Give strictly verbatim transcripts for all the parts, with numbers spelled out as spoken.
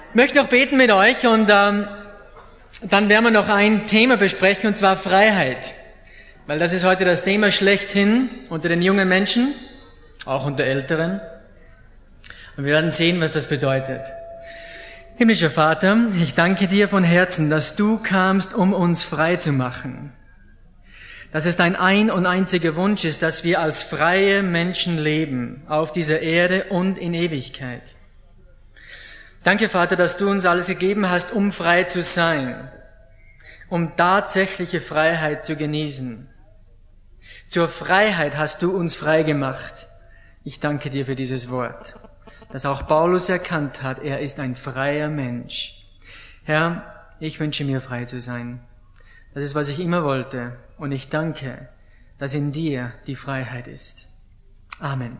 Ich möchte noch beten mit euch und ähm, dann werden wir noch ein Thema besprechen, und zwar Freiheit. Weil das ist heute das Thema schlechthin unter den jungen Menschen, auch unter Älteren. Und wir werden sehen, was das bedeutet. Himmlischer Vater, ich danke dir von Herzen, dass du kamst, um uns frei zu machen. Dass es dein ein und einziger Wunsch ist, dass wir als freie Menschen leben, auf dieser Erde und in Ewigkeit. Danke, Vater, dass du uns alles gegeben hast, um frei zu sein, um tatsächliche Freiheit zu genießen. Zur Freiheit hast du uns frei gemacht. Ich danke dir für dieses Wort, das auch Paulus erkannt hat. Er ist ein freier Mensch. Herr, ich wünsche mir frei zu sein. Das ist, was ich immer wollte. Und ich danke, dass in dir die Freiheit ist. Amen.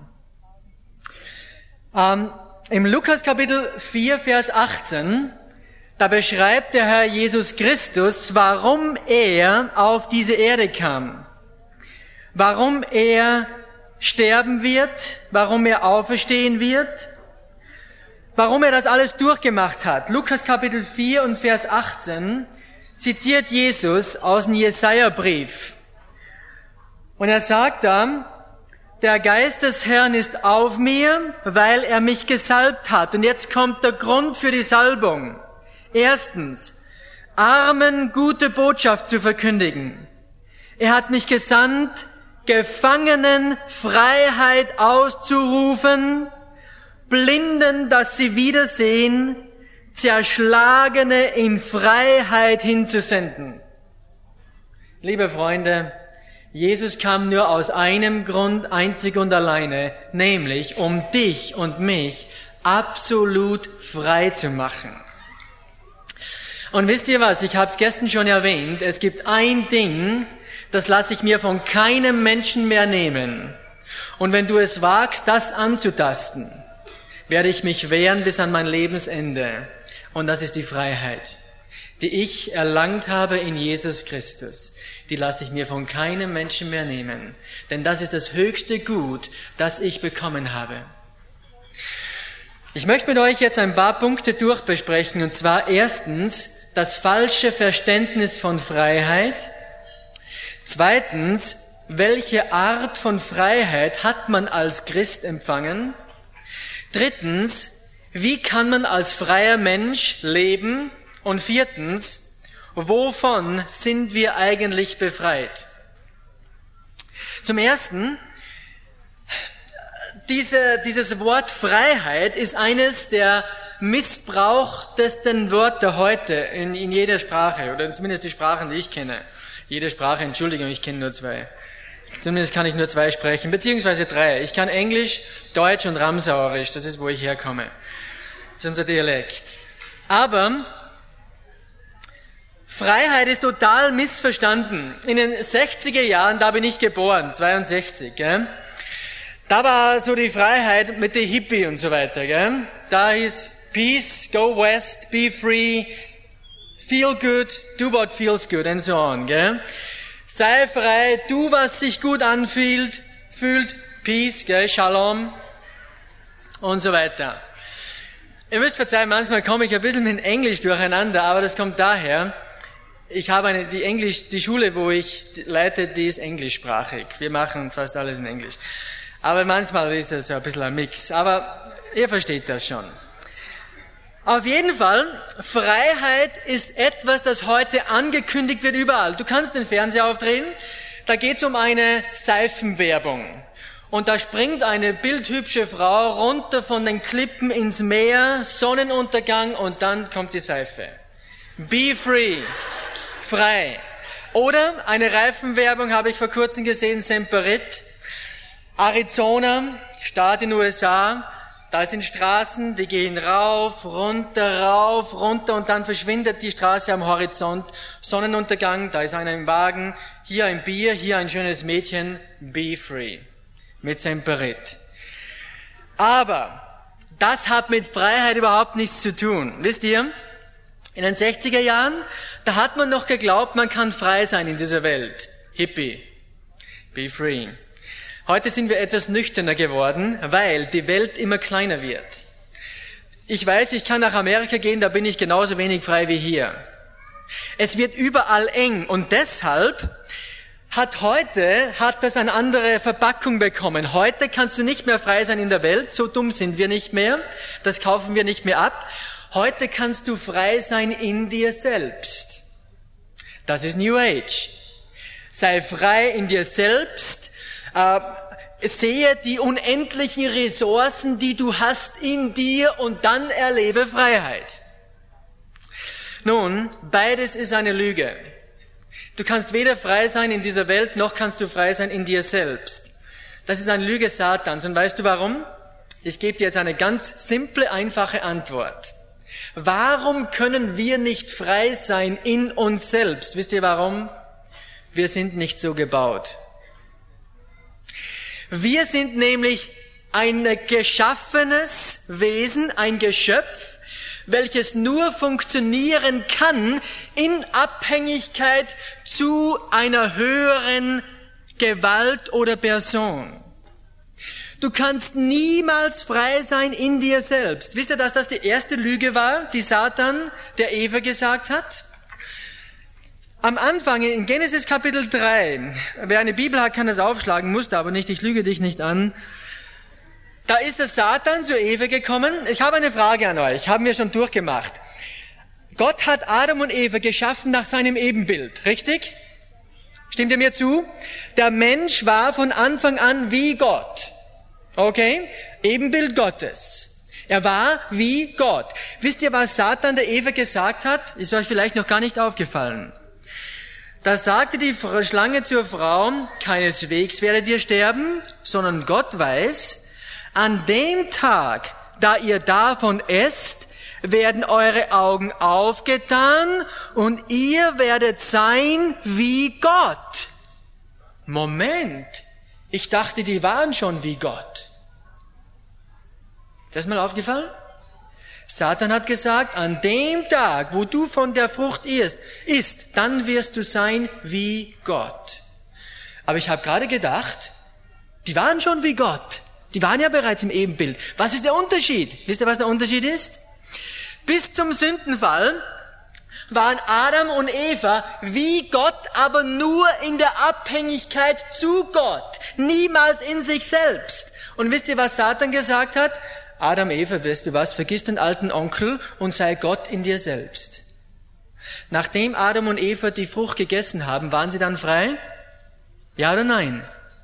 Ähm, Im Lukas Kapitel vier, Vers achtzehn, da beschreibt der Herr Jesus Christus, warum er auf diese Erde kam. Warum er sterben wird, warum er auferstehen wird, warum er das alles durchgemacht hat. Lukas Kapitel vier und Vers achtzehn zitiert Jesus aus dem Jesaja-Brief. Und er sagt da, der Geist des Herrn ist auf mir, weil er mich gesalbt hat. Und jetzt kommt der Grund für die Salbung. Erstens, Armen gute Botschaft zu verkündigen. Er hat mich gesandt, Gefangenen Freiheit auszurufen, Blinden, dass sie wiedersehen, Zerschlagene in Freiheit hinzusenden. Liebe Freunde, Jesus kam nur aus einem Grund, einzig und alleine, nämlich um dich und mich absolut frei zu machen. Und wisst ihr was, ich habe es gestern schon erwähnt, es gibt ein Ding, das lasse ich mir von keinem Menschen mehr nehmen. Und wenn du es wagst, das anzutasten, werde ich mich wehren bis an mein Lebensende. Und das ist die Freiheit, die ich erlangt habe in Jesus Christus. Die lasse ich mir von keinem Menschen mehr nehmen. Denn das ist das höchste Gut, das ich bekommen habe. Ich möchte mit euch jetzt ein paar Punkte durchbesprechen. Und zwar erstens das falsche Verständnis von Freiheit. Zweitens, welche Art von Freiheit hat man als Christ empfangen? Drittens, wie kann man als freier Mensch leben? Und viertens, wovon sind wir eigentlich befreit? Zum Ersten, diese, dieses Wort Freiheit ist eines der missbrauchtesten Wörter heute in, in jeder Sprache, oder zumindest die Sprachen, die ich kenne. Jede Sprache, Entschuldigung, ich kenne nur zwei. Zumindest kann ich nur zwei sprechen, beziehungsweise drei. Ich kann Englisch, Deutsch und Ramsauerisch, das ist, wo ich herkomme. Das ist unser Dialekt. Aber Freiheit ist total missverstanden. In den sechziger Jahren, da bin ich geboren, zweiundsechzig, gell? Da war so die Freiheit mit den Hippie und so weiter, gell? Da hieß Peace, go west, be free, feel good, do what feels good and so on, gell? Sei frei, tu was sich gut anfühlt, fühlt, Peace, gell, Shalom und so weiter. Ihr müsst verzeihen, manchmal komme ich ein bisschen mit Englisch durcheinander, aber das kommt daher, ich habe eine, die Englisch, die Schule, wo ich leite, die ist englischsprachig. Wir machen fast alles in Englisch. Aber manchmal ist es so ein bisschen ein Mix. Aber ihr versteht das schon. Auf jeden Fall, Freiheit ist etwas, das heute angekündigt wird überall. Du kannst den Fernseher aufdrehen, da geht's um eine Seifenwerbung. Und da springt eine bildhübsche Frau runter von den Klippen ins Meer, Sonnenuntergang und dann kommt die Seife. Be free. Frei. Oder eine Reifenwerbung habe ich vor kurzem gesehen, Semperit. Arizona, Staat in den U S A, da sind Straßen, die gehen rauf, runter, rauf, runter und dann verschwindet die Straße am Horizont. Sonnenuntergang, da ist einer im Wagen, hier ein Bier, hier ein schönes Mädchen, be free. Mit Semperit. Aber das hat mit Freiheit überhaupt nichts zu tun. Wisst ihr? In den sechziger Jahren, da hat man noch geglaubt, man kann frei sein in dieser Welt. Hippie. Be free. Heute sind wir etwas nüchterner geworden, weil die Welt immer kleiner wird. Ich weiß, ich kann nach Amerika gehen, da bin ich genauso wenig frei wie hier. Es wird überall eng und deshalb hat heute, hat das eine andere Verpackung bekommen. Heute kannst du nicht mehr frei sein in der Welt, so dumm sind wir nicht mehr, das kaufen wir nicht mehr ab. Heute kannst du frei sein in dir selbst. Das ist New Age. Sei frei in dir selbst, äh, sehe die unendlichen Ressourcen, die du hast in dir und dann erlebe Freiheit. Nun, beides ist eine Lüge. Du kannst weder frei sein in dieser Welt, noch kannst du frei sein in dir selbst. Das ist eine Lüge Satans. Und weißt du warum? Ich gebe dir jetzt eine ganz simple, einfache Antwort. Warum können wir nicht frei sein in uns selbst? Wisst ihr warum? Wir sind nicht so gebaut. Wir sind nämlich ein geschaffenes Wesen, ein Geschöpf, welches nur funktionieren kann in Abhängigkeit zu einer höheren Gewalt oder Person. Du kannst niemals frei sein in dir selbst. Wisst ihr, dass das die erste Lüge war, die Satan der Eva gesagt hat? Am Anfang, in Genesis Kapitel drei, wer eine Bibel hat, kann das aufschlagen, muss aber nicht, ich lüge dich nicht an. Da ist der Satan zur Eva gekommen. Ich habe eine Frage an euch, haben wir schon durchgemacht. Gott hat Adam und Eva geschaffen nach seinem Ebenbild, richtig? Stimmt ihr mir zu? Der Mensch war von Anfang an wie Gott. Okay? Ebenbild Gottes. Er war wie Gott. Wisst ihr, was Satan der Eva gesagt hat? Ist euch vielleicht noch gar nicht aufgefallen. Da sagte die Schlange zur Frau, keineswegs werdet ihr sterben, sondern Gott weiß, an dem Tag, da ihr davon esst, werden eure Augen aufgetan und ihr werdet sein wie Gott. Moment, ich dachte, die waren schon wie Gott. Das ist mal aufgefallen? Satan hat gesagt, an dem Tag, wo du von der Frucht isst, isst, dann wirst du sein wie Gott. Aber ich habe gerade gedacht, die waren schon wie Gott. Die waren ja bereits im Ebenbild. Was ist der Unterschied? Wisst ihr, was der Unterschied ist? Bis zum Sündenfall waren Adam und Eva wie Gott, aber nur in der Abhängigkeit zu Gott. Niemals in sich selbst. Und wisst ihr, was Satan gesagt hat? Adam, Eva, weißt du was, vergiss den alten Onkel und sei Gott in dir selbst. Nachdem Adam und Eva die Frucht gegessen haben, waren sie dann frei? Ja oder nein?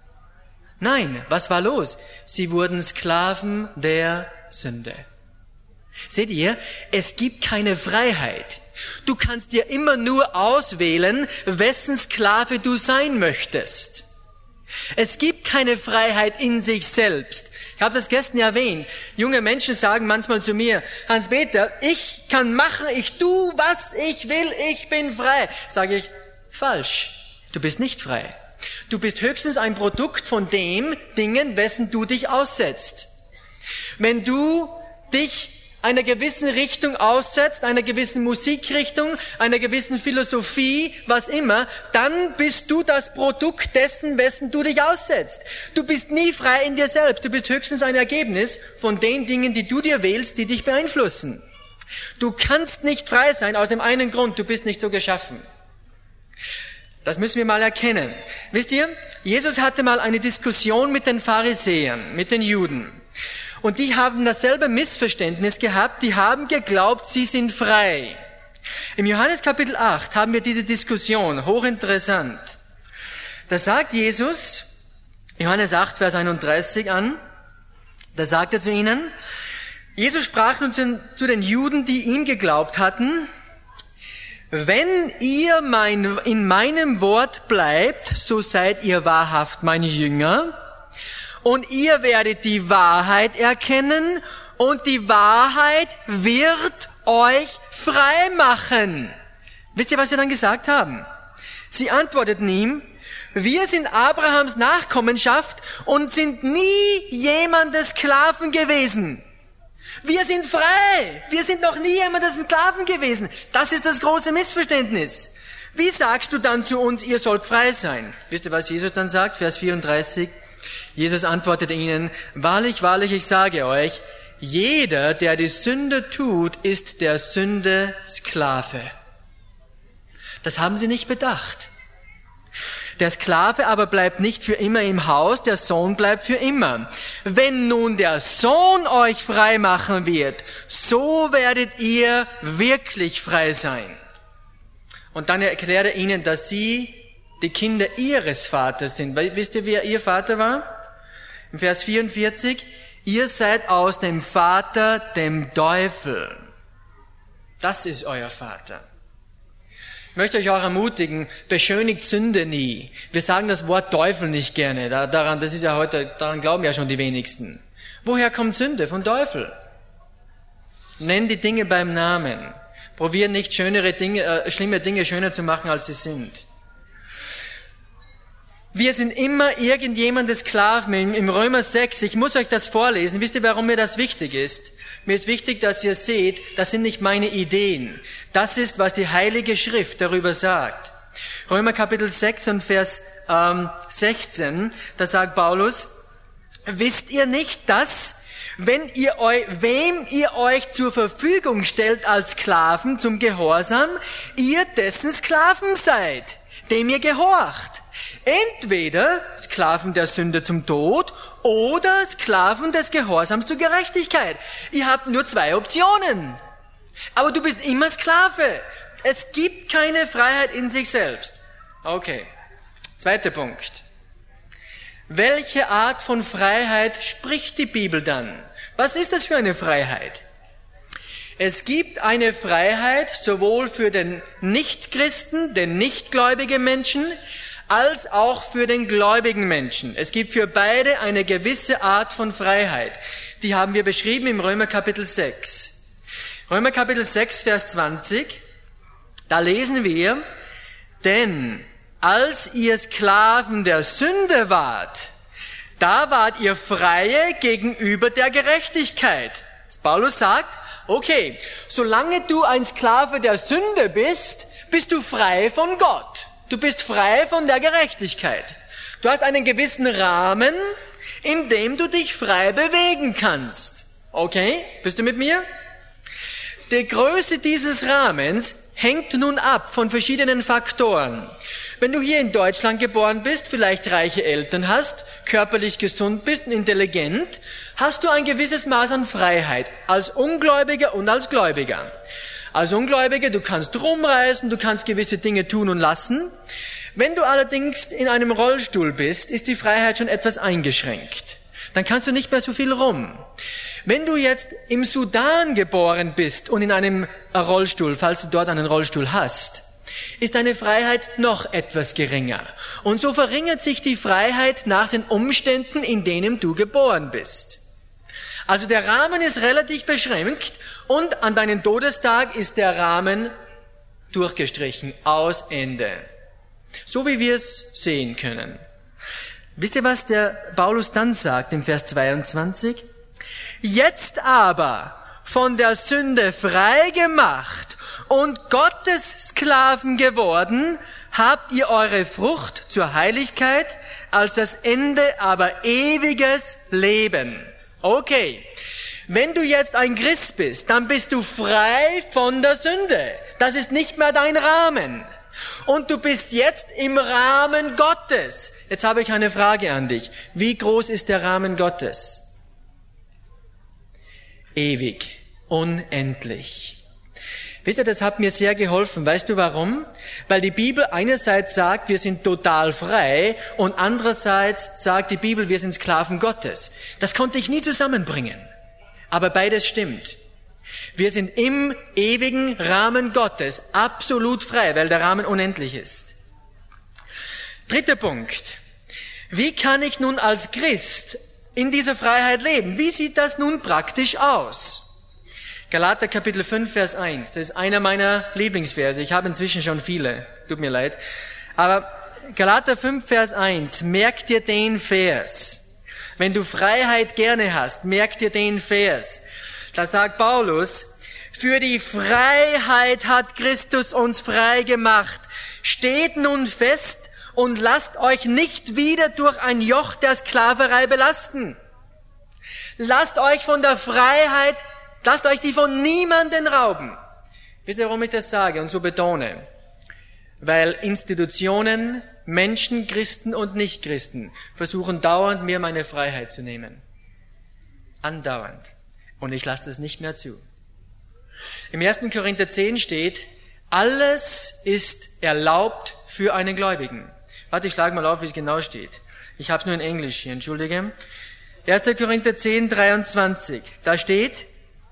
Nein, was war los? Sie wurden Sklaven der Sünde. Seht ihr, es gibt keine Freiheit. Du kannst dir immer nur auswählen, wessen Sklave du sein möchtest. Es gibt keine Freiheit in sich selbst. Ich habe das gestern erwähnt. Junge Menschen sagen manchmal zu mir, Hans-Peter, ich kann machen, ich tu, was ich will, ich bin frei. Sage ich, falsch. Du bist nicht frei. Du bist höchstens ein Produkt von dem Dingen, wessen du dich aussetzt. Wenn du dich einer gewissen Richtung aussetzt, einer gewissen Musikrichtung, einer gewissen Philosophie, was immer, dann bist du das Produkt dessen, wessen du dich aussetzt. Du bist nie frei in dir selbst. Du bist höchstens ein Ergebnis von den Dingen, die du dir wählst, die dich beeinflussen. Du kannst nicht frei sein aus dem einen Grund, du bist nicht so geschaffen. Das müssen wir mal erkennen. Wisst ihr, Jesus hatte mal eine Diskussion mit den Pharisäern, mit den Juden. Und die haben dasselbe Missverständnis gehabt, die haben geglaubt, sie sind frei. Im Johannes Kapitel acht haben wir diese Diskussion, hochinteressant. Da sagt Jesus, Johannes acht, Vers einunddreißig an, da sagt er zu ihnen, Jesus sprach nun zu den Juden, die ihm geglaubt hatten, wenn ihr mein, in meinem Wort bleibt, so seid ihr wahrhaft meine Jünger, und ihr werdet die Wahrheit erkennen, und die Wahrheit wird euch frei machen. Wisst ihr, was sie dann gesagt haben? Sie antworteten ihm, wir sind Abrahams Nachkommenschaft und sind nie jemandes Sklaven gewesen. Wir sind frei. Wir sind noch nie jemandes Sklaven gewesen. Das ist das große Missverständnis. Wie sagst du dann zu uns, ihr sollt frei sein? Wisst ihr, was Jesus dann sagt? Vers vierunddreißig. Jesus antwortete ihnen, wahrlich, wahrlich, ich sage euch, jeder, der die Sünde tut, ist der Sünde Sklave. Das haben sie nicht bedacht. Der Sklave aber bleibt nicht für immer im Haus, der Sohn bleibt für immer. Wenn nun der Sohn euch frei machen wird, so werdet ihr wirklich frei sein. Und dann erklärt er ihnen, dass sie die Kinder ihres Vaters sind. Wisst ihr, wer ihr Vater war? Im Vers vierundvierzig, ihr seid aus dem Vater, dem Teufel. Das ist euer Vater. Ich möchte euch auch ermutigen, beschönigt Sünde nie. Wir sagen das Wort Teufel nicht gerne. Daran, das ist ja heute, daran glauben ja schon die wenigsten. Woher kommt Sünde? Von Teufel. Nenn die Dinge beim Namen. Probier nicht schönere Dinge, äh, schlimme Dinge schöner zu machen, als sie sind. Wir sind immer irgendjemandes Sklaven. Im Römer sechs, ich muss euch das vorlesen. Wisst ihr, warum mir das wichtig ist? Mir ist wichtig, dass ihr seht, das sind nicht meine Ideen. Das ist, was die Heilige Schrift darüber sagt. Römer Kapitel sechs und Vers ähm, sechzehn, da sagt Paulus, wisst ihr nicht, dass, wenn ihr euch, wem ihr euch zur Verfügung stellt als Sklaven zum Gehorsam, ihr dessen Sklaven seid, dem ihr gehorcht. Entweder Sklaven der Sünde zum Tod oder Sklaven des Gehorsams zur Gerechtigkeit. Ihr habt nur zwei Optionen. Aber du bist immer Sklave. Es gibt keine Freiheit in sich selbst. Okay. Zweiter Punkt. Welche Art von Freiheit spricht die Bibel dann? Was ist das für eine Freiheit? Es gibt eine Freiheit sowohl für den Nichtchristen, den nichtgläubigen Menschen, als auch für den gläubigen Menschen. Es gibt für beide eine gewisse Art von Freiheit. Die haben wir beschrieben im Römer Kapitel sechs. Römer Kapitel sechs, Vers zwanzig. Da lesen wir, denn als ihr Sklaven der Sünde wart, da wart ihr Freie gegenüber der Gerechtigkeit. Paulus sagt, okay, solange du ein Sklave der Sünde bist, bist du frei von Gott. Du bist frei von der Gerechtigkeit. Du hast einen gewissen Rahmen, in dem du dich frei bewegen kannst. Okay? Bist du mit mir? Die Größe dieses Rahmens hängt nun ab von verschiedenen Faktoren. Wenn du hier in Deutschland geboren bist, vielleicht reiche Eltern hast, körperlich gesund bist und intelligent, hast du ein gewisses Maß an Freiheit, als Ungläubiger und als Gläubiger. Als Ungläubiger, du kannst rumreisen, du kannst gewisse Dinge tun und lassen. Wenn du allerdings in einem Rollstuhl bist, ist die Freiheit schon etwas eingeschränkt. Dann kannst du nicht mehr so viel rum. Wenn du jetzt im Sudan geboren bist und in einem Rollstuhl, falls du dort einen Rollstuhl hast, ist deine Freiheit noch etwas geringer. Und so verringert sich die Freiheit nach den Umständen, in denen du geboren bist. Also der Rahmen ist relativ beschränkt und an deinem Todestag ist der Rahmen durchgestrichen, aus Ende. So wie wir es sehen können. Wisst ihr, was der Paulus dann sagt im Vers zweiundzwanzig? Jetzt aber von der Sünde frei gemacht und Gottes Sklaven geworden, habt ihr eure Frucht zur Heiligkeit, als das Ende aber ewiges Leben. Okay, wenn du jetzt ein Christ bist, dann bist du frei von der Sünde. Das ist nicht mehr dein Rahmen. Und du bist jetzt im Rahmen Gottes. Jetzt habe ich eine Frage an dich. Wie groß ist der Rahmen Gottes? Ewig, unendlich. Wisst ihr, das hat mir sehr geholfen. Weißt du warum? Weil die Bibel einerseits sagt, wir sind total frei und andererseits sagt die Bibel, wir sind Sklaven Gottes. Das konnte ich nie zusammenbringen. Aber beides stimmt. Wir sind im ewigen Rahmen Gottes absolut frei, weil der Rahmen unendlich ist. Dritter Punkt. Wie kann ich nun als Christ in dieser Freiheit leben? Wie sieht das nun praktisch aus? Galater Kapitel fünf, Vers eins. Das ist einer meiner Lieblingsverse. Ich habe inzwischen schon viele. Tut mir leid. Aber Galater fünf, Vers eins. Merk dir den Vers. Wenn du Freiheit gerne hast, merk dir den Vers. Da sagt Paulus, für die Freiheit hat Christus uns frei gemacht. Steht nun fest und lasst euch nicht wieder durch ein Joch der Sklaverei belasten. Lasst euch von der Freiheit, lasst euch die von niemanden rauben. Wisst ihr, warum ich das sage und so betone? Weil Institutionen, Menschen, Christen und Nichtchristen versuchen dauernd, mir meine Freiheit zu nehmen. Andauernd. Und ich lasse das nicht mehr zu. Im ersten Korinther zehn steht, alles ist erlaubt für einen Gläubigen. Warte, ich schlage mal auf, wie es genau steht. Ich habe es nur in Englisch hier, entschuldige. erster Korinther zehn, dreiundzwanzig. Da steht,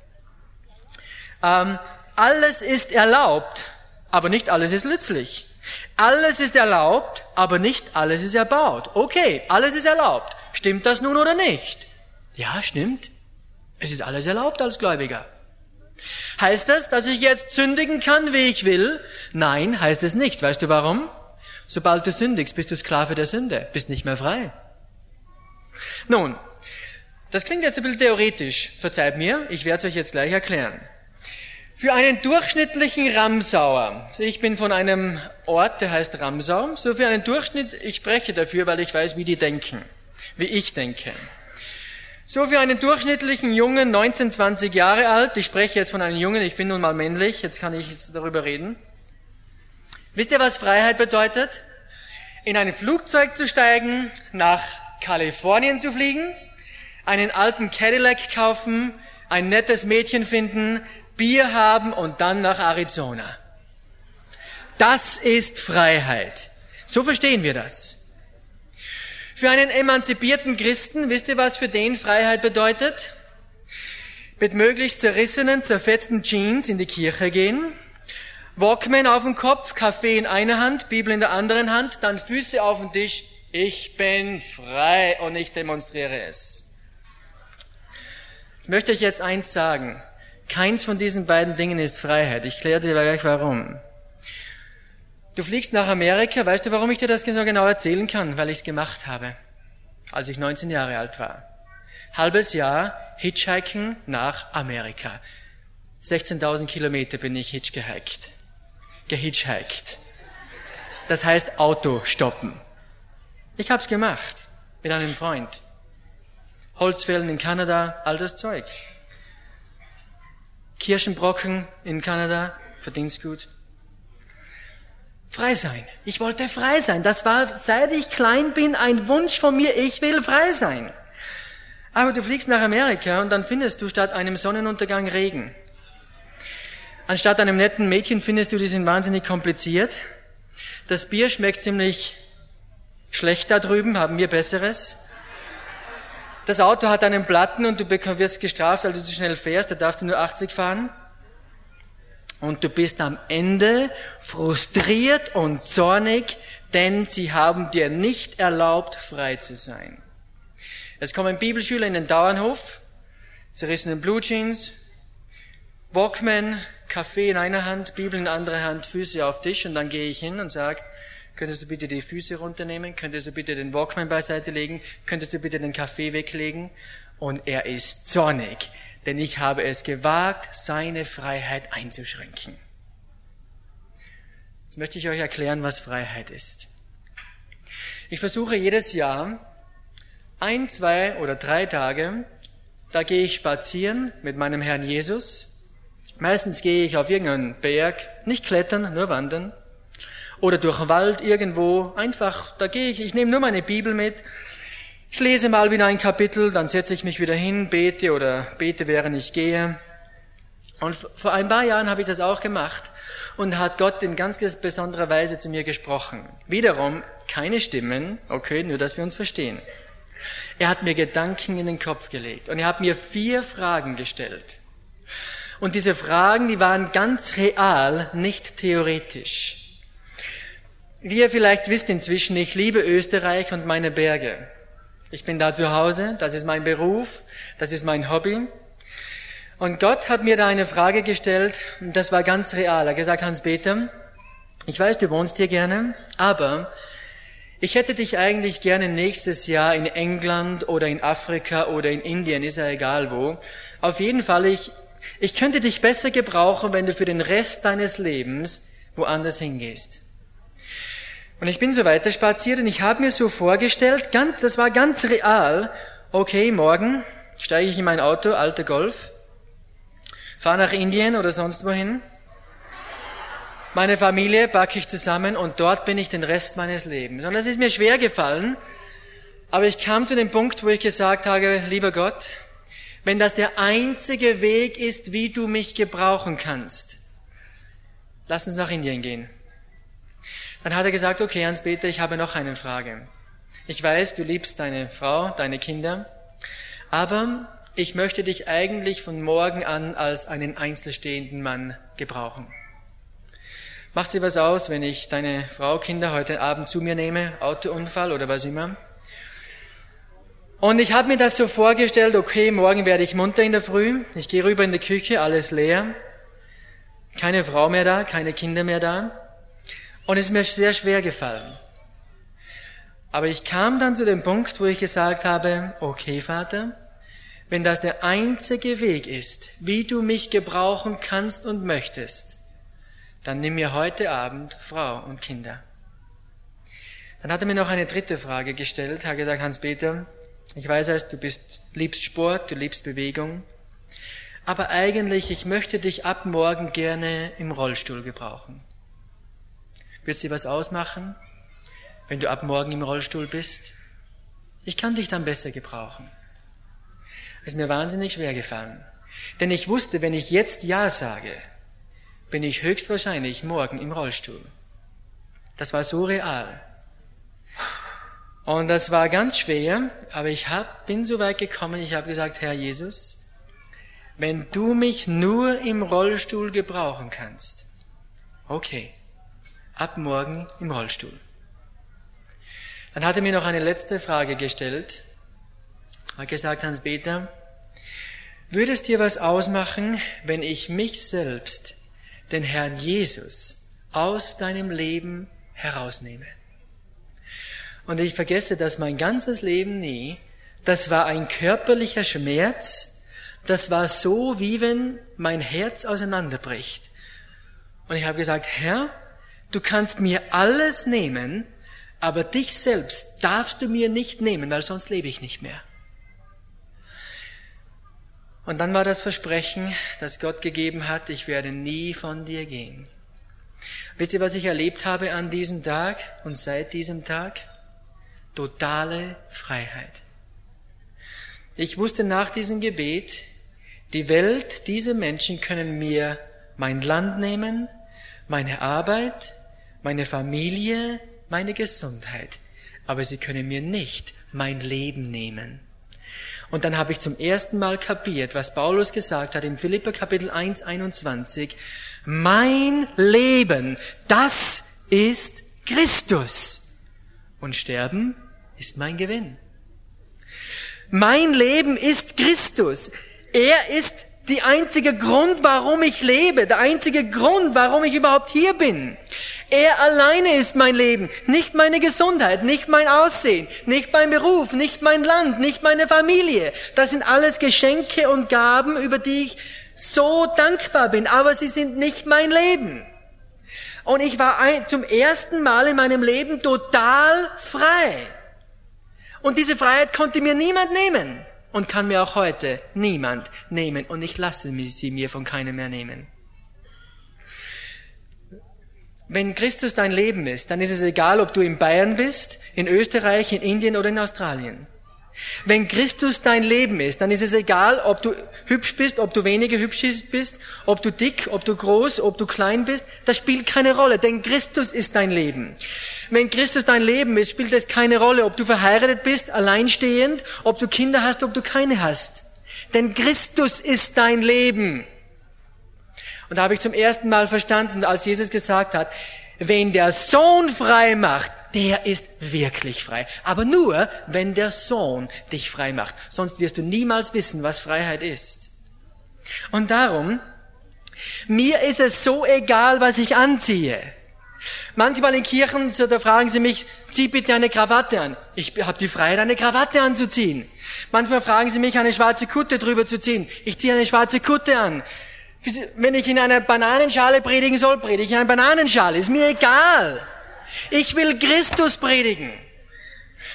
ähm, alles ist erlaubt, aber nicht alles ist nützlich. Alles ist erlaubt, aber nicht alles ist erbaut. Okay, alles ist erlaubt. Stimmt das nun oder nicht? Ja, stimmt. Es ist alles erlaubt als Gläubiger. Heißt das, dass ich jetzt sündigen kann, wie ich will? Nein, heißt es nicht. Weißt du warum? Sobald du sündigst, bist du Sklave der Sünde, bist nicht mehr frei. Nun, das klingt jetzt ein bisschen theoretisch. Verzeiht mir, ich werde es euch jetzt gleich erklären. Für einen durchschnittlichen Ramsauer, ich bin von einem Ort, der heißt Ramsau, so für einen Durchschnitt, ich spreche dafür, weil ich weiß, wie die denken, wie ich denke. So für einen durchschnittlichen Jungen, neunzehn, zwanzig Jahre alt, ich spreche jetzt von einem Jungen, ich bin nun mal männlich, jetzt kann ich jetzt darüber reden. Wisst ihr, was Freiheit bedeutet? In ein Flugzeug zu steigen, nach Kalifornien zu fliegen, einen alten Cadillac kaufen, ein nettes Mädchen finden, Bier haben und dann nach Arizona. Das ist Freiheit. So verstehen wir das. Für einen emanzipierten Christen, wisst ihr, was für den Freiheit bedeutet? Mit möglichst zerrissenen, zerfetzten Jeans in die Kirche gehen, Walkman auf dem Kopf, Kaffee in einer Hand, Bibel in der anderen Hand, dann Füße auf den Tisch. Ich bin frei und ich demonstriere es. Jetzt möchte ich jetzt eins sagen. Keins von diesen beiden Dingen ist Freiheit. Ich kläre dir gleich warum. Du fliegst nach Amerika. Weißt du, warum ich dir das so genau erzählen kann? Weil ich es gemacht habe, als ich neunzehn Jahre alt war. Halbes Jahr Hitchhiken nach Amerika. sechzehntausend Kilometer bin ich hitchgehiked. Gehitchhiked. Das heißt Auto stoppen. Ich hab's gemacht. Mit einem Freund. Holzfällen in Kanada, all das Zeug. Kirschenbrocken in Kanada, verdienst gut. Frei sein. Ich wollte frei sein. Das war, seit ich klein bin, ein Wunsch von mir. Ich will frei sein. Aber du fliegst nach Amerika und dann findest du statt einem Sonnenuntergang Regen. Anstatt einem netten Mädchen findest du, die sind wahnsinnig kompliziert. Das Bier schmeckt ziemlich schlecht da drüben, haben wir Besseres. Das Auto hat einen Platten und du wirst gestraft, weil du zu schnell fährst, da darfst du nur achtzig fahren. Und du bist am Ende frustriert und zornig, denn sie haben dir nicht erlaubt, frei zu sein. Es kommen Bibelschüler in den Bauernhof, zerrissenen Blue Jeans, Walkman, Kaffee in einer Hand, Bibel in der anderen Hand, Füße auf Tisch und dann gehe ich hin und sage, könntest du bitte die Füße runternehmen? Könntest du bitte den Walkman beiseite legen? Könntest du bitte den Kaffee weglegen? Und er ist zornig, denn ich habe es gewagt, seine Freiheit einzuschränken. Jetzt möchte ich euch erklären, was Freiheit ist. Ich versuche jedes Jahr ein, zwei oder drei Tage, da gehe ich spazieren mit meinem Herrn Jesus. Meistens gehe ich auf irgendeinen Berg, nicht klettern, nur wandern. Oder durch den Wald irgendwo, einfach, da gehe ich, ich nehme nur meine Bibel mit, ich lese mal wieder ein Kapitel, dann setze ich mich wieder hin, bete oder bete, während ich gehe. Und vor ein paar Jahren habe ich das auch gemacht und hat Gott in ganz besonderer Weise zu mir gesprochen. Wiederum keine Stimmen, okay, nur dass wir uns verstehen. Er hat mir Gedanken in den Kopf gelegt und er hat mir vier Fragen gestellt. Und diese Fragen, die waren ganz real, nicht theoretisch. Wie ihr vielleicht wisst inzwischen, ich liebe Österreich und meine Berge. Ich bin da zu Hause, das ist mein Beruf, das ist mein Hobby. Und Gott hat mir da eine Frage gestellt, und das war ganz real. Er hat gesagt, Hans-Peter, ich weiß, du wohnst hier gerne, aber ich hätte dich eigentlich gerne nächstes Jahr in England oder in Afrika oder in Indien, ist ja egal wo. Auf jeden Fall, ich, ich könnte dich besser gebrauchen, wenn du für den Rest deines Lebens woanders hingehst. Und ich bin so weiter spaziert und ich habe mir so vorgestellt, ganz, das war ganz real, okay, morgen steige ich in mein Auto, alter Golf, fahre nach Indien oder sonst wohin. Meine Familie packe ich zusammen und dort bin ich den Rest meines Lebens. Und das ist mir schwer gefallen, aber ich kam zu dem Punkt, wo ich gesagt habe, lieber Gott, wenn das der einzige Weg ist, wie du mich gebrauchen kannst, lass uns nach Indien gehen. Dann hat er gesagt, okay, Hans-Peter, ich habe noch eine Frage. Ich weiß, du liebst deine Frau, deine Kinder, aber ich möchte dich eigentlich von morgen an als einen einzelstehenden Mann gebrauchen. Macht dir was aus, wenn ich deine Frau, Kinder heute Abend zu mir nehme, Autounfall oder was immer? Und ich habe mir das so vorgestellt, okay, morgen werde ich munter in der Früh, ich gehe rüber in die Küche, alles leer, keine Frau mehr da, keine Kinder mehr da. Und es ist mir sehr schwer gefallen. Aber ich kam dann zu dem Punkt, wo ich gesagt habe, okay, Vater, wenn das der einzige Weg ist, wie du mich gebrauchen kannst und möchtest, dann nimm mir heute Abend Frau und Kinder. Dann hat er mir noch eine dritte Frage gestellt, hat gesagt, Hans-Peter, ich weiß, du bist, liebst Sport, du liebst Bewegung, aber eigentlich, ich möchte dich ab morgen gerne im Rollstuhl gebrauchen. Wird es dir was ausmachen, wenn du ab morgen im Rollstuhl bist? Ich kann dich dann besser gebrauchen. Es ist mir wahnsinnig schwer gefallen, denn ich wusste, wenn ich jetzt Ja sage, bin ich höchstwahrscheinlich morgen im Rollstuhl. Das war so real. Und das war ganz schwer, aber ich hab, bin so weit gekommen, ich habe gesagt, Herr Jesus, wenn du mich nur im Rollstuhl gebrauchen kannst, okay, ab morgen im Rollstuhl. Dann hat er mir noch eine letzte Frage gestellt. Er hat gesagt, Hans-Peter, würde es dir was ausmachen, wenn ich mich selbst, den Herrn Jesus, aus deinem Leben herausnehme? Und ich vergesse das mein ganzes Leben nie. Das war ein körperlicher Schmerz. Das war so, wie wenn mein Herz auseinanderbricht. Und ich habe gesagt, Herr, du kannst mir alles nehmen, aber dich selbst darfst du mir nicht nehmen, weil sonst lebe ich nicht mehr. Und dann war das Versprechen, das Gott gegeben hat, ich werde nie von dir gehen. Wisst ihr, was ich erlebt habe an diesem Tag und seit diesem Tag? Totale Freiheit. Ich wusste nach diesem Gebet, die Welt, diese Menschen können mir mein Land nehmen, meine Arbeit, meine Familie, meine Gesundheit, aber sie können mir nicht mein Leben nehmen. Und dann habe ich zum ersten Mal kapiert, was Paulus gesagt hat im Philipper Kapitel eins, einundzwanzig. Mein Leben, das ist Christus. Und Sterben ist mein Gewinn. Mein Leben ist Christus. Er ist der einzige Grund, warum ich lebe, der einzige Grund, warum ich überhaupt hier bin. Er alleine ist mein Leben, nicht meine Gesundheit, nicht mein Aussehen, nicht mein Beruf, nicht mein Land, nicht meine Familie. Das sind alles Geschenke und Gaben, über die ich so dankbar bin, aber sie sind nicht mein Leben. Und ich war ein, zum ersten Mal in meinem Leben total frei. Und diese Freiheit konnte mir niemand nehmen und kann mir auch heute niemand nehmen. Und ich lasse sie mir von keinem mehr nehmen. Wenn Christus dein Leben ist, dann ist es egal, ob du in Bayern bist, in Österreich, in Indien oder in Australien. Wenn Christus dein Leben ist, dann ist es egal, ob du hübsch bist, ob du weniger hübsch bist, ob du dick, ob du groß, ob du klein bist. Das spielt keine Rolle, denn Christus ist dein Leben. Wenn Christus dein Leben ist, spielt es keine Rolle, ob du verheiratet bist, alleinstehend, ob du Kinder hast, ob du keine hast. Denn Christus ist dein Leben. Und da habe ich zum ersten Mal verstanden, als Jesus gesagt hat, wen der Sohn frei macht, der ist wirklich frei. Aber nur, wenn der Sohn dich frei macht. Sonst wirst du niemals wissen, was Freiheit ist. Und darum, mir ist es so egal, was ich anziehe. Manchmal in Kirchen, so, da fragen sie mich, zieh bitte eine Krawatte an. Ich habe die Freiheit, eine Krawatte anzuziehen. Manchmal fragen sie mich, eine schwarze Kutte drüber zu ziehen. Ich ziehe eine schwarze Kutte an. Wenn ich in einer Bananenschale predigen soll, predige ich in einer Bananenschale. Ist mir egal. Ich will Christus predigen.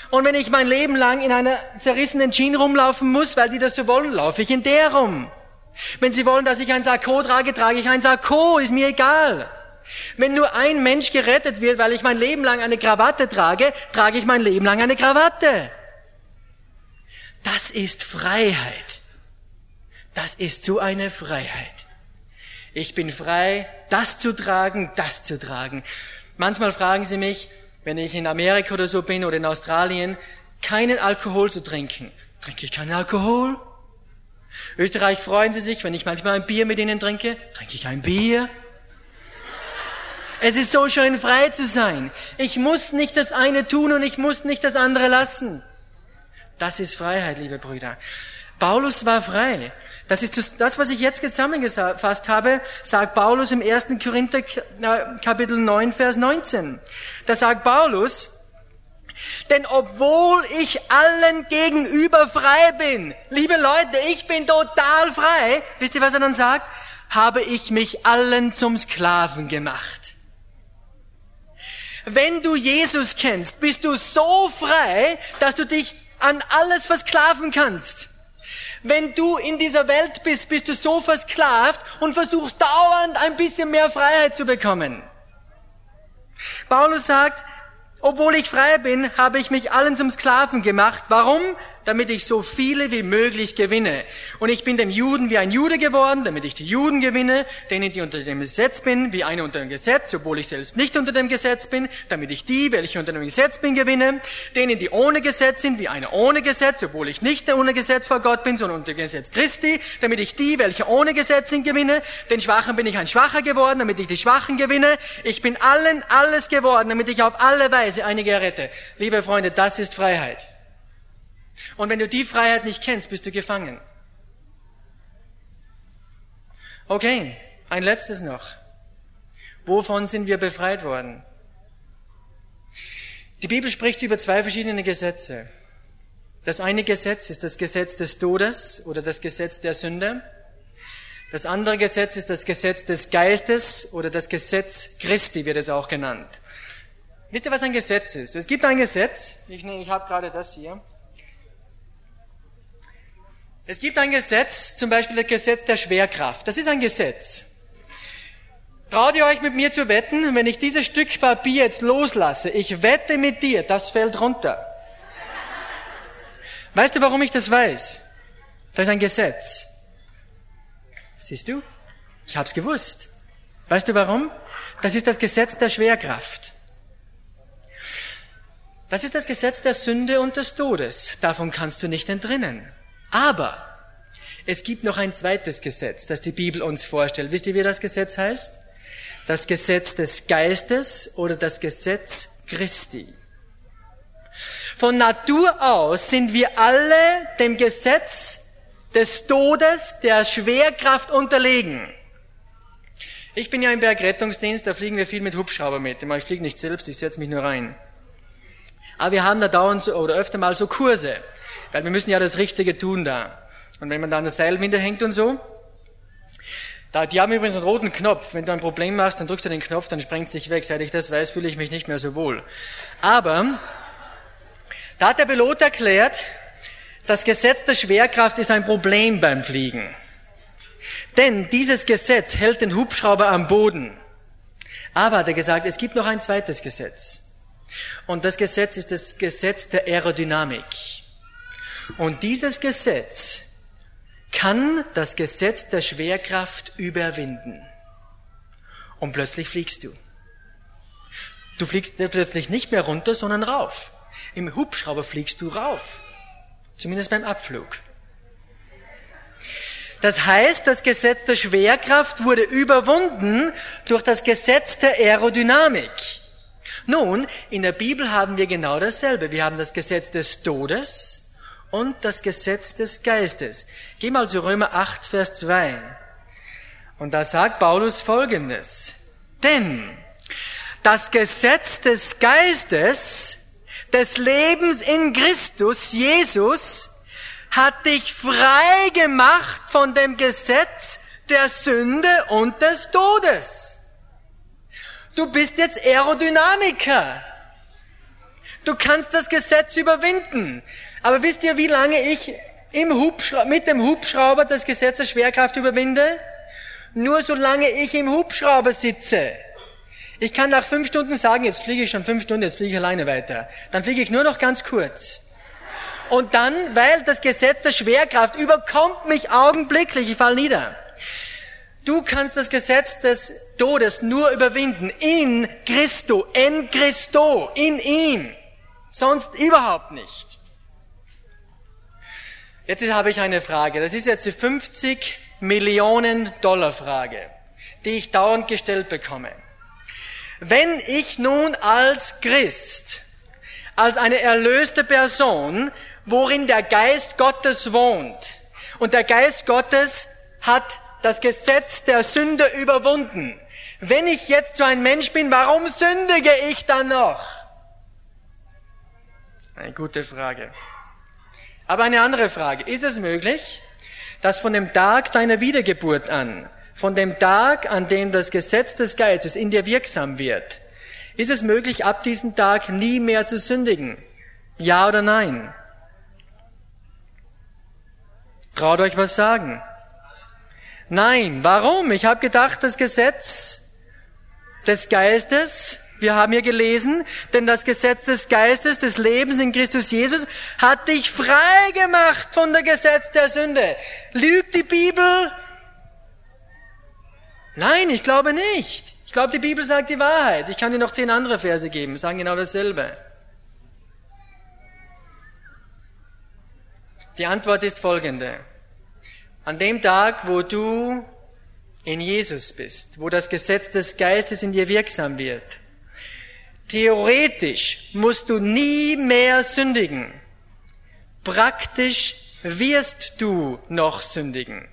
Und wenn ich mein Leben lang in einer zerrissenen Jeans rumlaufen muss, weil die das so wollen, laufe ich in der rum. Wenn sie wollen, dass ich ein Sakko trage, trage ich ein Sakko, ist mir egal. Wenn nur ein Mensch gerettet wird, weil ich mein Leben lang eine Krawatte trage, trage ich mein Leben lang eine Krawatte. Das ist Freiheit. Das ist so eine Freiheit. Ich bin frei, das zu tragen, das zu tragen. Manchmal fragen sie mich, wenn ich in Amerika oder so bin oder in Australien, keinen Alkohol zu trinken. Trinke ich keinen Alkohol? Österreich freuen sie sich, wenn ich manchmal ein Bier mit ihnen trinke. Trinke ich ein Bier? Es ist so schön, frei zu sein. Ich muss nicht das eine tun und ich muss nicht das andere lassen. Das ist Freiheit, liebe Brüder. Paulus war frei. Das ist das, was ich jetzt zusammengefasst habe, sagt Paulus im ersten Korinther Kapitel neun, Vers neunzehn. Da sagt Paulus, denn obwohl ich allen gegenüber frei bin, liebe Leute, ich bin total frei, wisst ihr, was er dann sagt? Habe ich mich allen zum Sklaven gemacht. Wenn du Jesus kennst, bist du so frei, dass du dich an alles versklaven kannst. Wenn du in dieser Welt bist, bist du so versklavt und versuchst dauernd ein bisschen mehr Freiheit zu bekommen. Paulus sagt, obwohl ich frei bin, habe ich mich allen zum Sklaven gemacht. Warum? Damit ich so viele wie möglich gewinne. Und ich bin dem Juden wie ein Jude geworden, damit ich die Juden gewinne, denen, die unter dem Gesetz bin, wie einer unter dem Gesetz, obwohl ich selbst nicht unter dem Gesetz bin, damit ich die, welche unter dem Gesetz bin, gewinne, denen, die ohne Gesetz sind, wie einer ohne Gesetz, obwohl ich nicht ohne Gesetz vor Gott bin, sondern unter dem Gesetz Christi, damit ich die, welche ohne Gesetz sind, gewinne, den Schwachen bin ich ein Schwacher geworden, damit ich die Schwachen gewinne, ich bin allen alles geworden, damit ich auf alle Weise einige errette. Liebe Freunde, das ist Freiheit. Und wenn du die Freiheit nicht kennst, bist du gefangen. Okay, ein letztes noch. Wovon sind wir befreit worden? Die Bibel spricht über zwei verschiedene Gesetze. Das eine Gesetz ist das Gesetz des Todes oder das Gesetz der Sünde. Das andere Gesetz ist das Gesetz des Geistes oder das Gesetz Christi wird es auch genannt. Wisst ihr, was ein Gesetz ist? Es gibt ein Gesetz, ich, ich habe gerade das hier. Es gibt ein Gesetz, zum Beispiel das Gesetz der Schwerkraft. Das ist ein Gesetz. Traut ihr euch mit mir zu wetten, wenn ich dieses Stück Papier jetzt loslasse, ich wette mit dir, das fällt runter. Weißt du, warum ich das weiß? Das ist ein Gesetz. Siehst du? Ich hab's gewusst. Weißt du warum? Das ist das Gesetz der Schwerkraft. Das ist das Gesetz der Sünde und des Todes. Davon kannst du nicht entrinnen. Aber es gibt noch ein zweites Gesetz, das die Bibel uns vorstellt. Wisst ihr, wie das Gesetz heißt? Das Gesetz des Geistes oder das Gesetz Christi. Von Natur aus sind wir alle dem Gesetz des Todes, der Schwerkraft unterlegen. Ich bin ja im Bergrettungsdienst, da fliegen wir viel mit Hubschrauber mit. Ich fliege nicht selbst, ich setze mich nur rein. Aber wir haben da dauernd so, oder öfter mal so Kurse. Weil wir müssen ja das Richtige tun da. Und wenn man da an der Seilwinde hängt und so, da, die haben übrigens einen roten Knopf. Wenn du ein Problem machst, dann drückt er den Knopf, dann sprengt es dich weg. Seit ich das weiß, fühle ich mich nicht mehr so wohl. Aber da hat der Pilot erklärt, das Gesetz der Schwerkraft ist ein Problem beim Fliegen. Denn dieses Gesetz hält den Hubschrauber am Boden. Aber hat er gesagt, es gibt noch ein zweites Gesetz. Und das Gesetz ist das Gesetz der Aerodynamik. Und dieses Gesetz kann das Gesetz der Schwerkraft überwinden. Und plötzlich fliegst du. Du fliegst plötzlich nicht mehr runter, sondern rauf. Im Hubschrauber fliegst du rauf. Zumindest beim Abflug. Das heißt, das Gesetz der Schwerkraft wurde überwunden durch das Gesetz der Aerodynamik. Nun, in der Bibel haben wir genau dasselbe. Wir haben das Gesetz des Todes und das Gesetz des Geistes. Geh mal zu Römer acht, Vers zwei. Und da sagt Paulus Folgendes. Denn das Gesetz des Geistes, des Lebens in Christus, Jesus, hat dich frei gemacht von dem Gesetz der Sünde und des Todes. Du bist jetzt Aerodynamiker. Du kannst das Gesetz überwinden. Aber wisst ihr, wie lange ich im Hubschra- mit dem Hubschrauber das Gesetz der Schwerkraft überwinde? Nur solange ich im Hubschrauber sitze. Ich kann nach fünf Stunden sagen, jetzt fliege ich schon fünf Stunden, jetzt fliege ich alleine weiter. Dann fliege ich nur noch ganz kurz. Und dann, weil das Gesetz der Schwerkraft überkommt mich augenblicklich, ich falle nieder. Du kannst das Gesetz des Todes nur überwinden in Christo, en Christo, in ihm. Sonst überhaupt nicht. Jetzt habe ich eine Frage. Das ist jetzt die fünfzig Millionen Dollar Frage, die ich dauernd gestellt bekomme. Wenn ich nun als Christ, als eine erlöste Person, worin der Geist Gottes wohnt, und der Geist Gottes hat das Gesetz der Sünde überwunden. Wenn ich jetzt so ein Mensch bin, warum sündige ich dann noch? Eine gute Frage. Aber eine andere Frage. Ist es möglich, dass von dem Tag deiner Wiedergeburt an, von dem Tag, an dem das Gesetz des Geistes in dir wirksam wird, ist es möglich, ab diesem Tag nie mehr zu sündigen? Ja oder nein? Traut euch was sagen? Nein. Warum? Ich habe gedacht, das Gesetz des Geistes, wir haben hier gelesen, denn das Gesetz des Geistes, des Lebens in Christus Jesus, hat dich frei gemacht von der Gesetz der Sünde. Lügt die Bibel? Nein, ich glaube nicht. Ich glaube, die Bibel sagt die Wahrheit. Ich kann dir noch zehn andere Verse geben, sagen genau dasselbe. Die Antwort ist folgende. An dem Tag, wo du in Jesus bist, wo das Gesetz des Geistes in dir wirksam wird, theoretisch musst du nie mehr sündigen. Praktisch wirst du noch sündigen.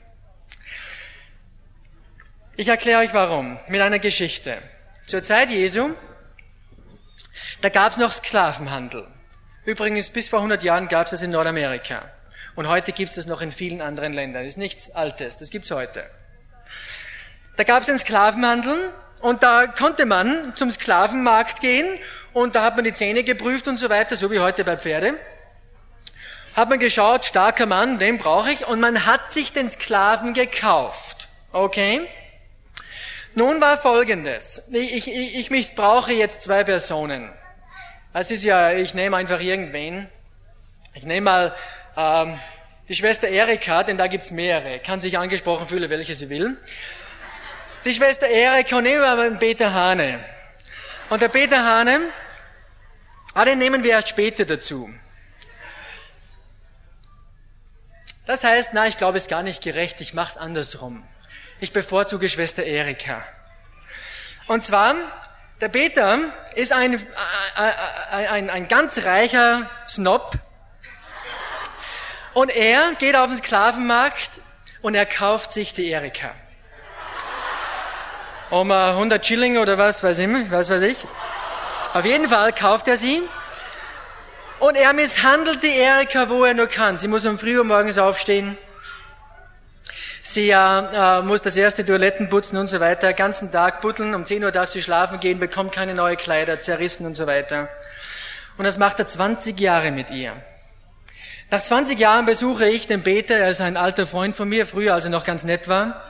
Ich erkläre euch warum, mit einer Geschichte. Zur Zeit Jesu, da gab es noch Sklavenhandel. Übrigens, bis vor hundert Jahren gab es das in Nordamerika. Und heute gibt es das noch in vielen anderen Ländern. Das ist nichts Altes, das gibt's heute. Da gab es den Sklavenhandel und da konnte man zum Sklavenmarkt gehen und da hat man die Zähne geprüft und so weiter, so wie heute bei Pferde. Hat man geschaut, starker Mann, den brauche ich, und man hat sich den Sklaven gekauft. Okay? Nun war Folgendes. Ich, ich, ich mich brauche jetzt zwei Personen. Das ist ja, ich nehme einfach irgendwen. Ich nehme mal ähm, die Schwester Erika, denn da gibt's mehrere. Kann sich angesprochen fühlen, welche sie will. Die Schwester Erika und nehmen wir mal den Peter Hane. Und der Peter Hane, ah, den nehmen wir erst später dazu. Das heißt, na, ich glaube, es ist gar nicht gerecht, ich mach's andersrum. Ich bevorzuge Schwester Erika. Und zwar, der Peter ist ein, ein, ein, ein ganz reicher Snob. Und er geht auf den Sklavenmarkt und er kauft sich die Erika. Um hundert Schilling oder was weiß ich, was weiß ich. Auf jeden Fall kauft er sie. Und er misshandelt die Erika, wo er nur kann. Sie muss um früh Uhr morgens aufstehen. Sie äh, muss das erste Toiletten putzen und so weiter. Den ganzen Tag buddeln. Um zehn Uhr darf sie schlafen gehen, bekommt keine neue Kleider, zerrissen und so weiter. Und das macht er zwanzig Jahre mit ihr. Nach zwanzig Jahren besuche ich den Peter. Er ist ein alter Freund von mir, früher, als er noch ganz nett war.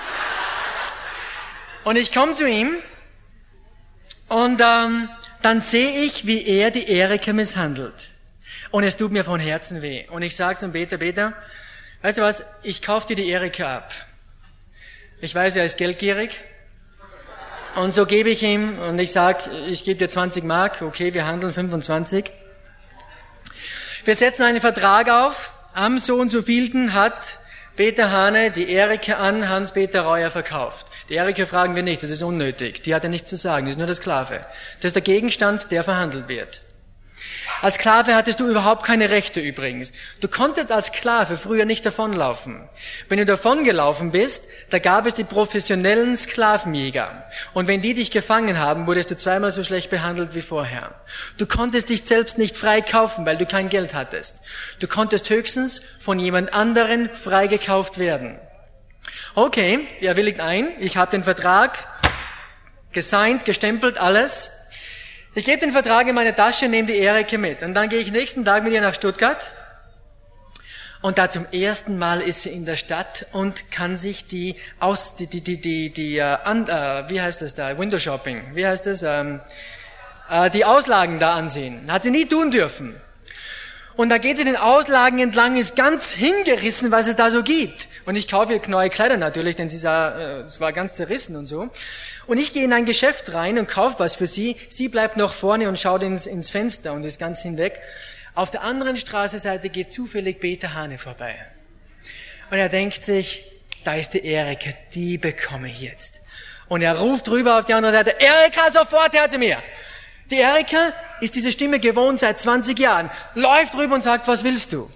Und ich komme zu ihm und ähm, dann sehe ich, wie er die Erika misshandelt. Und es tut mir von Herzen weh. Und ich sage zum Peter, Peter, weißt du was, ich kaufe dir die Erika ab. Ich weiß, er ist geldgierig. Und so gebe ich ihm, und ich sage, ich gebe dir zwanzig Mark, okay, wir handeln fünfundzwanzig. Wir setzen einen Vertrag auf, am so und so vielten hat Peter Hane die Erika an Hans-Peter Reuer verkauft. Die Erika fragen wir nicht, das ist unnötig. Die hat ja nichts zu sagen, das ist nur der Sklave. Das ist der Gegenstand, der verhandelt wird. Als Sklave hattest du überhaupt keine Rechte übrigens. Du konntest als Sklave früher nicht davonlaufen. Wenn du davongelaufen bist, da gab es die professionellen Sklavenjäger. Und wenn die dich gefangen haben, wurdest du zweimal so schlecht behandelt wie vorher. Du konntest dich selbst nicht frei kaufen, weil du kein Geld hattest. Du konntest höchstens von jemand anderen freigekauft werden. Okay, er willigt ein. Ich habe den Vertrag gesigned, gestempelt, alles. Ich gebe den Vertrag in meine Tasche, nehme die Erika mit. Und dann gehe ich nächsten Tag mit ihr nach Stuttgart. Und da zum ersten Mal ist sie in der Stadt und kann sich die aus, die, die, die, die, die, uh, uh, wie heißt das da? Window Shopping. Wie heißt das? Um, uh, die Auslagen da ansehen. Hat sie nie tun dürfen. Und da geht sie den Auslagen entlang, ist ganz hingerissen, was es da so gibt. Und ich kaufe ihr neue Kleider natürlich, denn sie sah, es war ganz zerrissen und so. Und ich gehe in ein Geschäft rein und kaufe was für sie. Sie bleibt noch vorne und schaut ins, ins Fenster und ist ganz hinweg. Auf der anderen Straßenseite geht zufällig Peter Hane vorbei. Und er denkt sich, da ist die Erika, die bekomme ich jetzt. Und er ruft rüber auf die andere Seite, Erika, sofort her zu mir. Die Erika ist diese Stimme gewohnt seit zwanzig Jahren, läuft rüber und sagt, was willst du?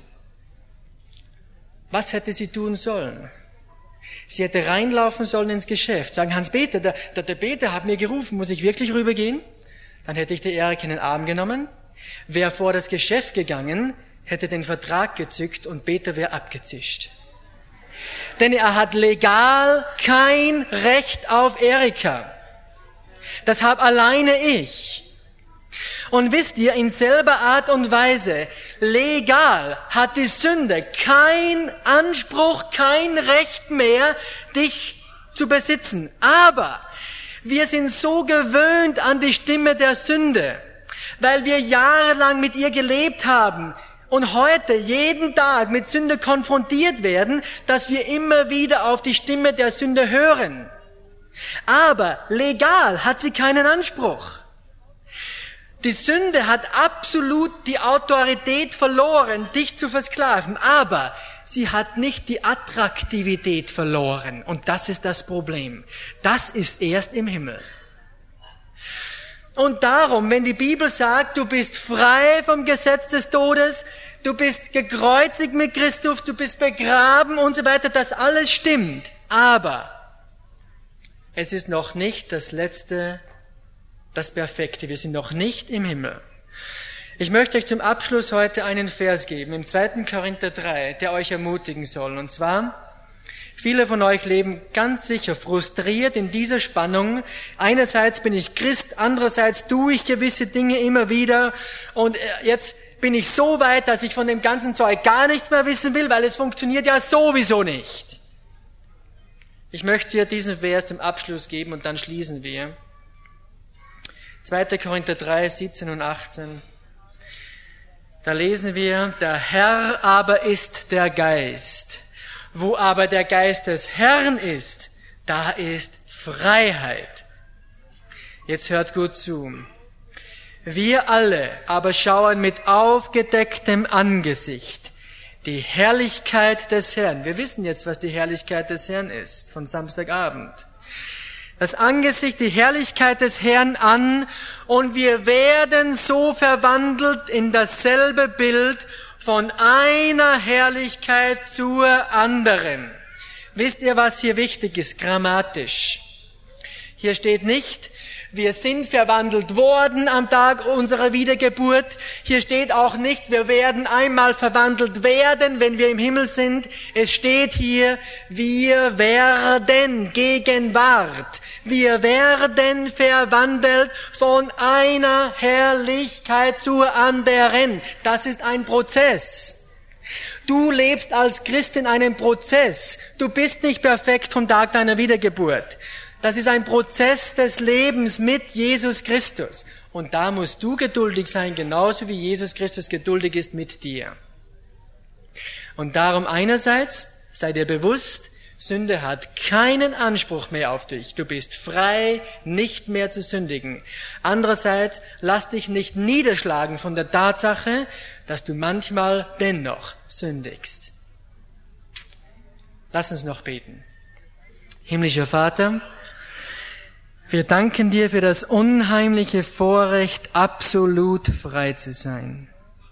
Was hätte sie tun sollen? Sie hätte reinlaufen sollen ins Geschäft, sagen, Hans-Peter, der, der, der Peter hat mir gerufen, muss ich wirklich rübergehen? Dann hätte ich die Erika in den Arm genommen, wäre vor das Geschäft gegangen, hätte den Vertrag gezückt und Peter wäre abgezischt. Denn er hat legal kein Recht auf Erika. Das habe alleine ich. Und wisst ihr, in selber Art und Weise, legal hat die Sünde kein Anspruch, kein Recht mehr, dich zu besitzen. Aber wir sind so gewöhnt an die Stimme der Sünde, weil wir jahrelang mit ihr gelebt haben und heute jeden Tag mit Sünde konfrontiert werden, dass wir immer wieder auf die Stimme der Sünde hören. Aber legal hat sie keinen Anspruch. Die Sünde hat absolut die Autorität verloren, dich zu versklaven, aber sie hat nicht die Attraktivität verloren. Und das ist das Problem. Das ist erst im Himmel. Und darum, wenn die Bibel sagt, du bist frei vom Gesetz des Todes, du bist gekreuzigt mit Christus, du bist begraben und so weiter, das alles stimmt. Aber es ist noch nicht das letzte, das Perfekte. Wir sind noch nicht im Himmel. Ich möchte euch zum Abschluss heute einen Vers geben, im zweiten Korinther drei, der euch ermutigen soll. Und zwar, viele von euch leben ganz sicher frustriert in dieser Spannung. Einerseits bin ich Christ, andererseits tue ich gewisse Dinge immer wieder. Und jetzt bin ich so weit, dass ich von dem ganzen Zeug gar nichts mehr wissen will, weil es funktioniert ja sowieso nicht. Ich möchte dir diesen Vers zum Abschluss geben und dann schließen wir. zweiter Korinther drei, siebzehn und achtzehn. Da lesen wir, der Herr aber ist der Geist. Wo aber der Geist des Herrn ist, da ist Freiheit. Jetzt hört gut zu. Wir alle aber schauen mit aufgedecktem Angesicht die Herrlichkeit des Herrn. Wir wissen jetzt, was die Herrlichkeit des Herrn ist, von Samstagabend. Das Angesicht, die Herrlichkeit des Herrn an, und wir werden so verwandelt in dasselbe Bild von einer Herrlichkeit zur anderen. Wisst ihr, was hier wichtig ist, grammatisch? Hier steht nicht, wir sind verwandelt worden am Tag unserer Wiedergeburt. Hier steht auch nicht, wir werden einmal verwandelt werden, wenn wir im Himmel sind. Es steht hier, wir werden Gegenwart. Wir werden verwandelt von einer Herrlichkeit zur anderen. Das ist ein Prozess. Du lebst als Christ in einem Prozess. Du bist nicht perfekt vom Tag deiner Wiedergeburt. Das ist ein Prozess des Lebens mit Jesus Christus. Und da musst du geduldig sein, genauso wie Jesus Christus geduldig ist mit dir. Und darum einerseits, sei dir bewusst, Sünde hat keinen Anspruch mehr auf dich. Du bist frei, nicht mehr zu sündigen. Andererseits, lass dich nicht niederschlagen von der Tatsache, dass du manchmal dennoch sündigst. Lass uns noch beten. Himmlischer Vater, wir danken dir für das unheimliche Vorrecht, absolut frei zu sein.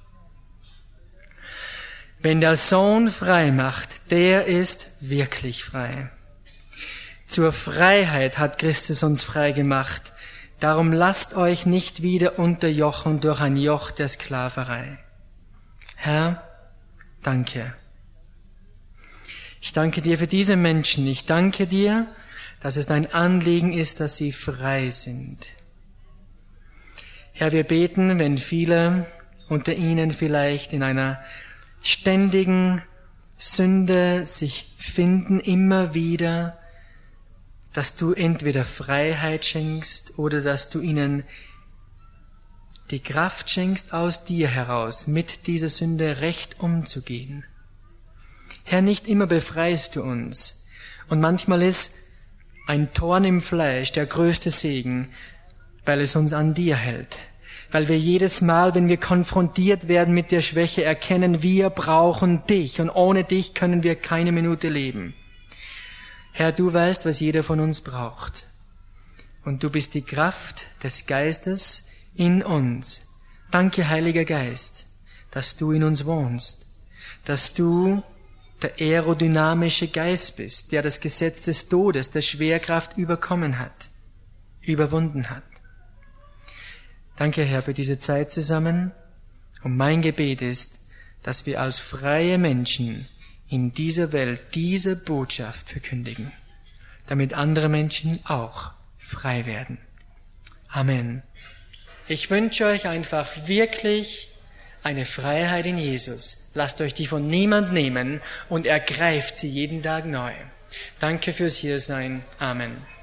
Wenn der Sohn frei macht, der ist wirklich frei. Zur Freiheit hat Christus uns frei gemacht. Darum lasst euch nicht wieder unterjochen durch ein Joch der Sklaverei. Herr, danke. Ich danke dir für diese Menschen. Ich danke dir, dass es dein Anliegen ist, dass sie frei sind. Herr, wir beten, wenn viele unter ihnen vielleicht in einer ständigen Sünde sich finden, immer wieder, dass du entweder Freiheit schenkst oder dass du ihnen die Kraft schenkst, aus dir heraus mit dieser Sünde recht umzugehen. Herr, nicht immer befreist du uns. Und manchmal ist ein Dorn im Fleisch der größte Segen, weil es uns an dir hält. Weil wir jedes Mal, wenn wir konfrontiert werden mit der Schwäche, erkennen, wir brauchen dich und ohne dich können wir keine Minute leben. Herr, du weißt, was jeder von uns braucht. Und du bist die Kraft des Geistes in uns. Danke, Heiliger Geist, dass du in uns wohnst, dass du der aerodynamische Geist bist, der das Gesetz des Todes, der Schwerkraft überkommen hat, überwunden hat. Danke, Herr, für diese Zeit zusammen. Und mein Gebet ist, dass wir als freie Menschen in dieser Welt diese Botschaft verkündigen, damit andere Menschen auch frei werden. Amen. Ich wünsche euch einfach wirklich eine Freiheit in Jesus. Lasst euch die von niemand nehmen und ergreift sie jeden Tag neu. Danke fürs Hiersein. Amen.